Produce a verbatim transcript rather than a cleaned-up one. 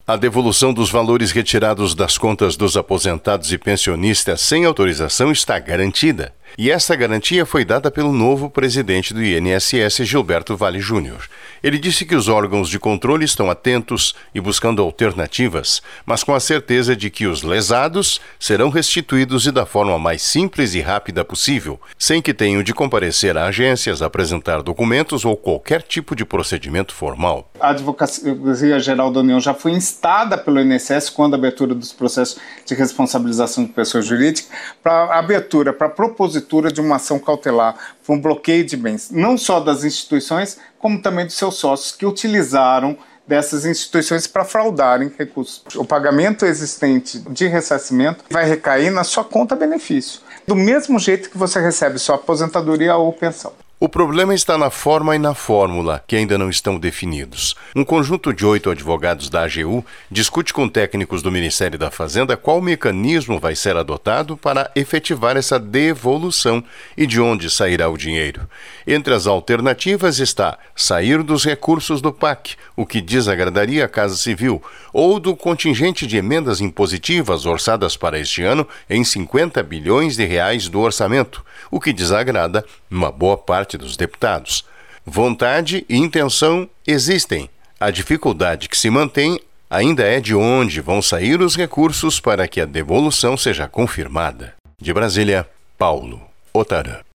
A devolução dos valores retirados das contas dos aposentados e pensionistas sem autorização está garantida. E essa garantia foi dada pelo novo presidente do I N S S, Gilberto Valle Júnior Ele disse que os órgãos de controle estão atentos e buscando alternativas, mas com a certeza de que os lesados serão restituídos e da forma mais simples e rápida possível, sem que tenham de comparecer a agências, apresentar documentos ou qualquer tipo de procedimento formal. A Advocacia Geral da União já foi instada pelo I N S S quando a abertura dos processos de responsabilização de pessoa jurídica para abertura, para propositura de uma ação cautelar, para um bloqueio de bens, não só das instituições, como também dos seus sócios que utilizaram dessas instituições para fraudarem recursos. O pagamento existente de ressarcimento vai recair na sua conta benefício, do mesmo jeito que você recebe sua aposentadoria ou pensão. O problema está na forma e na fórmula, que ainda não estão definidos. Um conjunto de oito advogados da A G U discute com técnicos do Ministério da Fazenda qual mecanismo vai ser adotado para efetivar essa devolução e de onde sairá o dinheiro. Entre as alternativas está sair dos recursos do P A C, o que desagradaria a Casa Civil, ou do contingente de emendas impositivas orçadas para este ano em cinquenta bilhões de reais do orçamento, o que desagrada uma boa parte dos deputados. Vontade e intenção existem. A dificuldade que se mantém ainda é de onde vão sair os recursos para que a devolução seja confirmada. De Brasília, Paulo Otarã.